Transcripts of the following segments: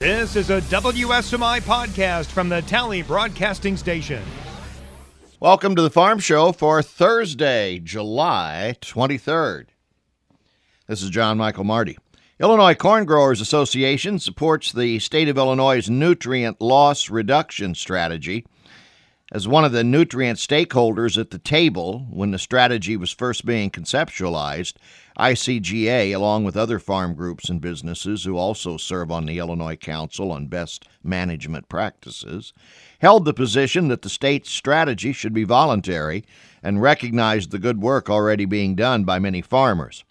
This is a WSMI podcast from the Tally Broadcasting Station. Welcome to the Farm Show for Thursday, July 23rd. This is John Michael Marty. Illinois Corn Growers Association supports the state of Illinois' nutrient loss reduction strategy. As one of the nutrient stakeholders at the table when the strategy was first being conceptualized, ICGA, along with other farm groups and businesses who also serve on the Illinois Council on Best Management Practices, held the position that the state's strategy should be voluntary and recognized the good work already being done by many farmers.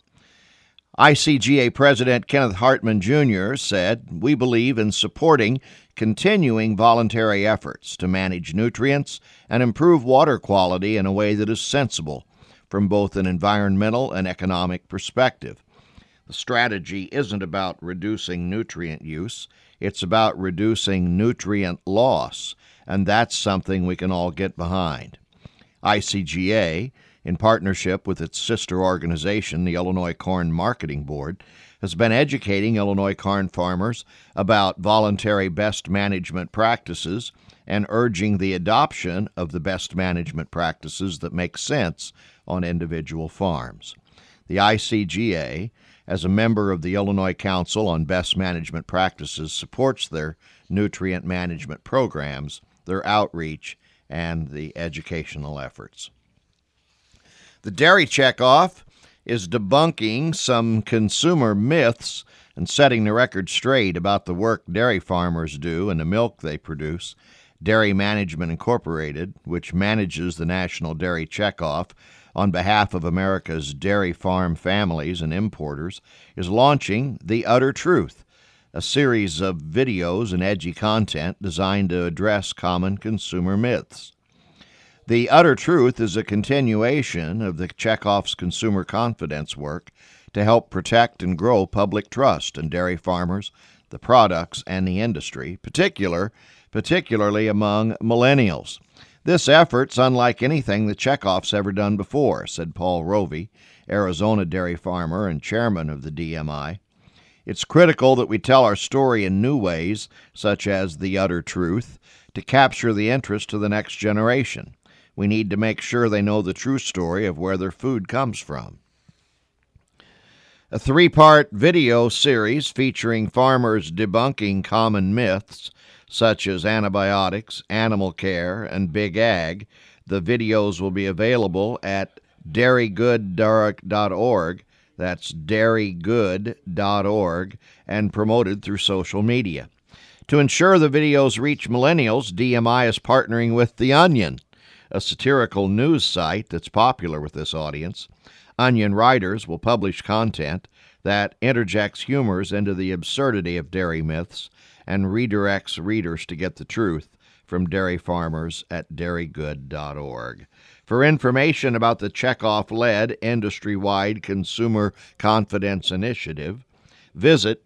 ICGA President Kenneth Hartman Jr. said, "We believe in supporting continuing voluntary efforts to manage nutrients and improve water quality in a way that is sensible from both an environmental and economic perspective. The strategy isn't about reducing nutrient use, it's about reducing nutrient loss, and that's something we can all get behind." ICGA, in partnership with its sister organization, the Illinois Corn Marketing Board, has been educating Illinois corn farmers about voluntary best management practices and urging the adoption of the best management practices that make sense on individual farms. The ICGA, as a member of the Illinois Council on Best Management Practices, supports their nutrient management programs, their outreach, and the educational efforts. The Dairy Checkoff is debunking some consumer myths and setting the record straight about the work dairy farmers do and the milk they produce. Dairy Management Incorporated, which manages the National Dairy Checkoff on behalf of America's dairy farm families and importers, is launching The Utter Truth, a series of videos and edgy content designed to address common consumer myths. The Utter Truth is a continuation of the Checkoff's consumer confidence work to help protect and grow public trust in dairy farmers, the products, and the industry, particularly among millennials. This effort's unlike anything the Checkoff's ever done before, said Paul Rovey, Arizona dairy farmer and chairman of the DMI. It's critical that we tell our story in new ways, such as The Utter Truth, to capture the interest of the next generation. We need to make sure they know the true story of where their food comes from. A 3-part video series featuring farmers debunking common myths such as antibiotics, animal care, and big ag. The videos will be available at dairygood.org. That's dairygood.org, and promoted through social media. To ensure the videos reach millennials, DMI is partnering with The Onion, a satirical news site that's popular with this audience. Onion writers will publish content that interjects humors into the absurdity of dairy myths and redirects readers to get the truth from dairy farmers at dairygood.org. For information about the Checkoff-led industry-wide consumer confidence initiative, visit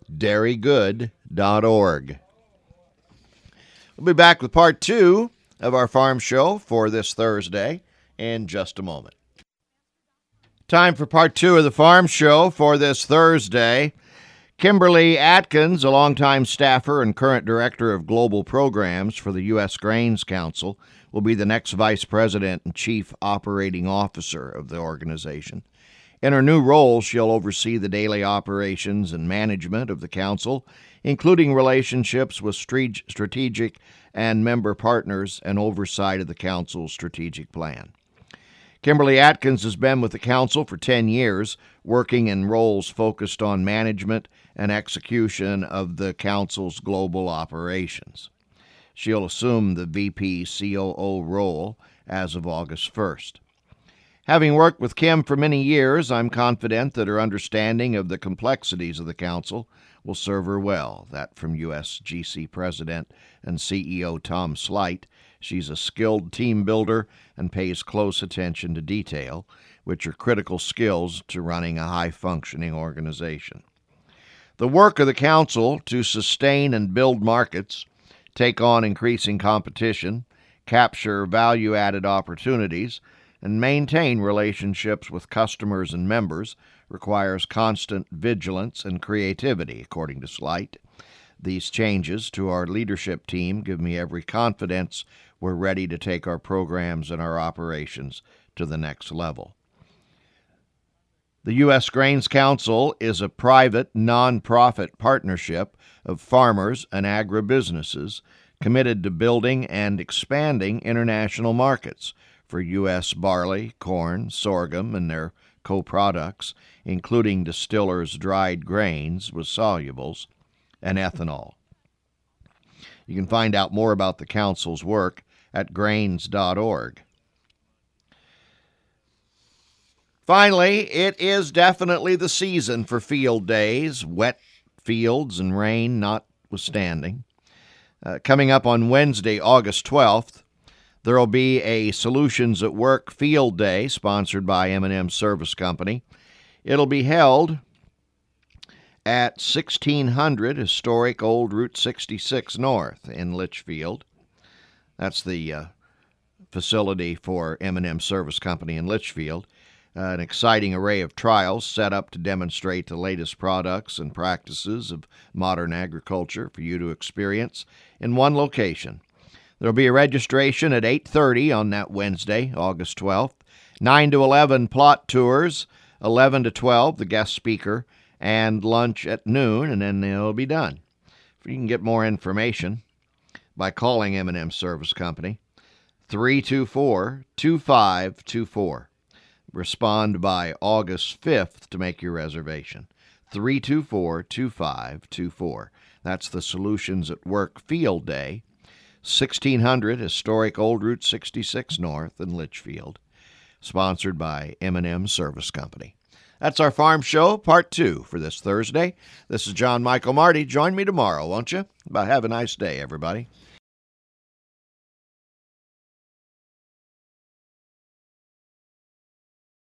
dairygood.org. We'll be back with part 2 of our farm show for this Thursday in just a moment. Time for part 2 of the farm show for this Thursday. Kimberly Atkins, a longtime staffer and current director of global programs for the U.S. Grains Council, will be the next vice president and chief operating officer of the organization. In her new role, she'll oversee the daily operations and management of the council, including relationships with strategic and member partners and oversight of the council's strategic plan. Kimberly Atkins has been with the council for 10 years, working in roles focused on management and execution of the council's global operations. She'll assume the VP COO role as of August 1st. Having worked with Kim for many years, I'm confident that her understanding of the complexities of the council will serve her well. That from USGC President and CEO Tom Slight. She's a skilled team builder and pays close attention to detail, which are critical skills to running a high-functioning organization. The work of the council to sustain and build markets, take on increasing competition, capture value-added opportunities, and maintain relationships with customers and members requires constant vigilance and creativity, according to Slight. These changes to our leadership team give me every confidence we're ready to take our programs and our operations to the next level. The U.S. Grains Council is a private, nonprofit partnership of farmers and agribusinesses committed to building and expanding international markets for U.S. barley, corn, sorghum, and their co-products, including distillers' dried grains with solubles and ethanol. You can find out more about the Council's work at grains.org. Finally, it is definitely the season for field days, wet fields and rain notwithstanding. Coming up on Wednesday, August 12th, there will be a Solutions at Work Field Day sponsored by M&M Service Company. It'll be held at 1600 historic Old Route 66 North in Litchfield. That's the facility for M&M Service Company in Litchfield. An exciting array of trials set up to demonstrate the latest products and practices of modern agriculture for you to experience in one location. There will be a registration at 8:30 on that Wednesday, August 12th, 9 to 11 plot tours, 11 to 12 the guest speaker, and lunch at noon, and then it'll be done. You can get more information by calling M&M Service Company, 324-2524. Respond by August 5th to make your reservation. 324-2524. That's the Solutions at Work Field Day, 1600 historic Old Route 66 North in Litchfield, sponsored by M&M Service Company. That's our Farm Show, Part 2 for this Thursday. This is John Michael Marty. Join me tomorrow, won't you? Have a nice day, everybody.